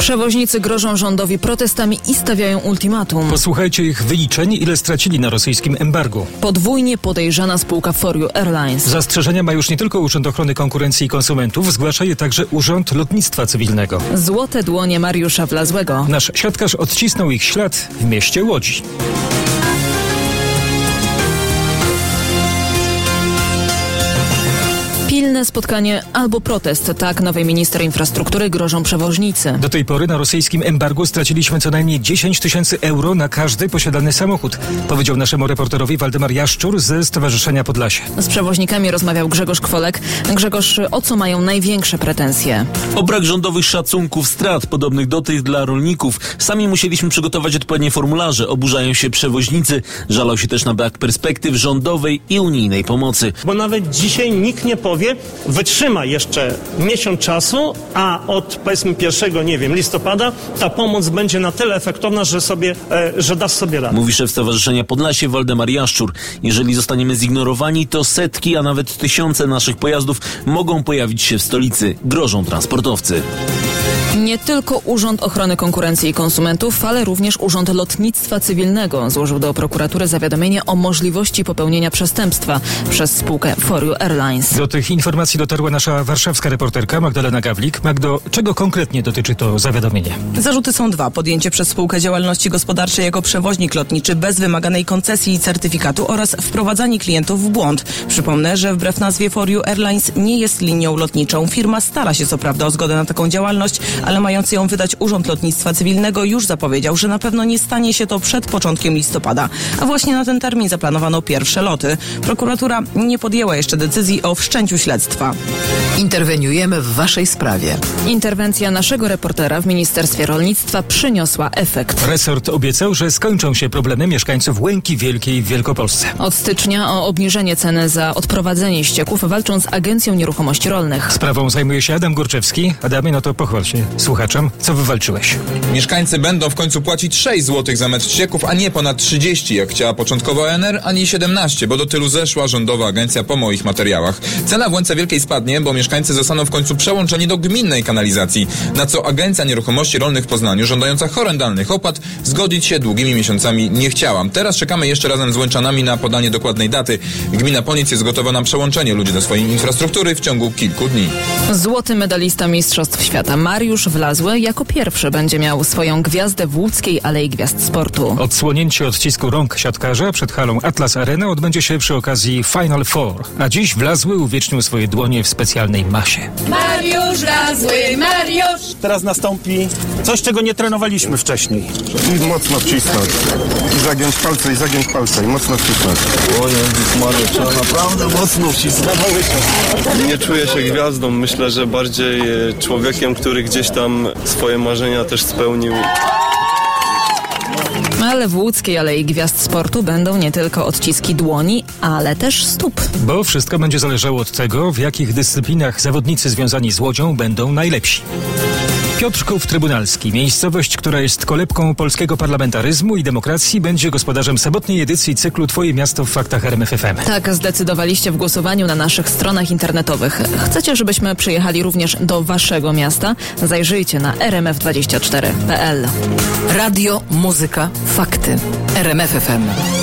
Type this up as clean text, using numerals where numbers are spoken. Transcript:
Przewoźnicy grożą rządowi protestami i stawiają ultimatum. Posłuchajcie ich wyliczeń, ile stracili na rosyjskim embargu. Podwójnie podejrzana spółka For You Airlines. Zastrzeżenia ma już nie tylko Urząd Ochrony Konkurencji i Konsumentów, zgłasza je także Urząd Lotnictwa Cywilnego. Złote dłonie Mariusza Wlazłego. Nasz siatkarz odcisnął ich ślad w mieście Łodzi. Pilne spotkanie albo protest, tak nowej minister infrastruktury grożą przewoźnicy. Do tej pory na rosyjskim embargu straciliśmy co najmniej 10 000 euro na każdy posiadany samochód, powiedział naszemu reporterowi Waldemar Jaszczur ze Stowarzyszenia Podlasie. Z przewoźnikami rozmawiał Grzegorz Kwolek. Grzegorz, o co mają największe pretensje? O brak rządowych szacunków strat, podobnych do tych dla rolników. Sami musieliśmy przygotować odpowiednie formularze. Oburzają się przewoźnicy. Żalał się też na brak perspektyw rządowej i unijnej pomocy. Bo nawet dzisiaj nikt nie powie, wytrzyma jeszcze miesiąc czasu, a od powiedzmy 1 listopada ta pomoc będzie na tyle efektowna, że dasz sobie radę. Mówi szef Stowarzyszenia Podlasie Waldemar Jaszczur. Jeżeli zostaniemy zignorowani, to setki, a nawet tysiące naszych pojazdów mogą pojawić się w stolicy. Grożą transportowcy. Nie tylko Urząd Ochrony Konkurencji i Konsumentów, ale również Urząd Lotnictwa Cywilnego złożył do prokuratury zawiadomienie o możliwości popełnienia przestępstwa przez spółkę For You Airlines. Do tych informacji dotarła nasza warszawska reporterka Magdalena Gawlik. Magdo, czego konkretnie dotyczy to zawiadomienie? Zarzuty są dwa. Podjęcie przez spółkę działalności gospodarczej jako przewoźnik lotniczy bez wymaganej koncesji i certyfikatu oraz wprowadzanie klientów w błąd. Przypomnę, że wbrew nazwie For You Airlines nie jest linią lotniczą. Firma stara się co prawda o zgodę na taką działalność, ale mający ją wydać Urząd Lotnictwa Cywilnego już zapowiedział, że na pewno nie stanie się to przed początkiem listopada. A właśnie na ten termin zaplanowano pierwsze loty. Prokuratura nie podjęła jeszcze decyzji o wszczęciu śledztwa. Interweniujemy w waszej sprawie. Interwencja naszego reportera w Ministerstwie Rolnictwa przyniosła efekt. Resort obiecał, że skończą się problemy mieszkańców Łęki Wielkiej w Wielkopolsce. Od stycznia o obniżenie ceny za odprowadzenie ścieków walczą z Agencją Nieruchomości Rolnych. Sprawą zajmuje się Adam Górczewski. Adamie, no to pochwal się słuchaczom, co wywalczyłeś. Mieszkańcy będą w końcu płacić 6 zł za metr ścieków, a nie ponad 30, jak chciała początkowo ONR, ani 17, bo do tylu zeszła rządowa agencja po moich materiałach. Cena w Łęce Wielkiej spadnie, bo mieszkańcy zostaną w końcu przełączeni do gminnej kanalizacji, na co Agencja Nieruchomości Rolnych w Poznaniu, żądająca horrendalnych opłat, zgodzić się długimi miesiącami nie chciała. Teraz czekamy jeszcze razem z Łęczanami na podanie dokładnej daty. Gmina Poniec jest gotowa na przełączenie ludzi do swojej infrastruktury w ciągu kilku dni. Złoty medalista Mistrzostw Świata Mariusz Wlazły jako pierwszy będzie miał swoją gwiazdę w łódzkiej Alei Gwiazd Sportu. Odsłonięcie odcisku rąk siatkarza przed halą Atlas Arena odbędzie się przy okazji Final Four, a dziś Wlazły uwiecznił swoje dłonie w specjalnej masie. Mariusz Wlazły, Mariusz! Teraz nastąpi coś, czego nie trenowaliśmy wcześniej. I mocno wcisnąć. I zagiąć palce. I mocno wcisnąć. O Jezus Maria, trzeba naprawdę mocno wcisnąć. Nie czuję się gwiazdą. Myślę, że bardziej człowiekiem, który gdzieś tam swoje marzenia też spełnił. Ale w łódzkiej Alei Gwiazd Sportu będą nie tylko odciski dłoni, ale też stóp. Bo wszystko będzie zależało od tego, w jakich dyscyplinach zawodnicy związani z Łodzią będą najlepsi. Piotrków Trybunalski, miejscowość, która jest kolebką polskiego parlamentaryzmu i demokracji, będzie gospodarzem sobotniej edycji cyklu Twoje miasto w faktach RMF FM. Tak zdecydowaliście w głosowaniu na naszych stronach internetowych. Chcecie, żebyśmy przyjechali również do waszego miasta? Zajrzyjcie na rmf24.pl. Radio, muzyka, fakty. RMF FM.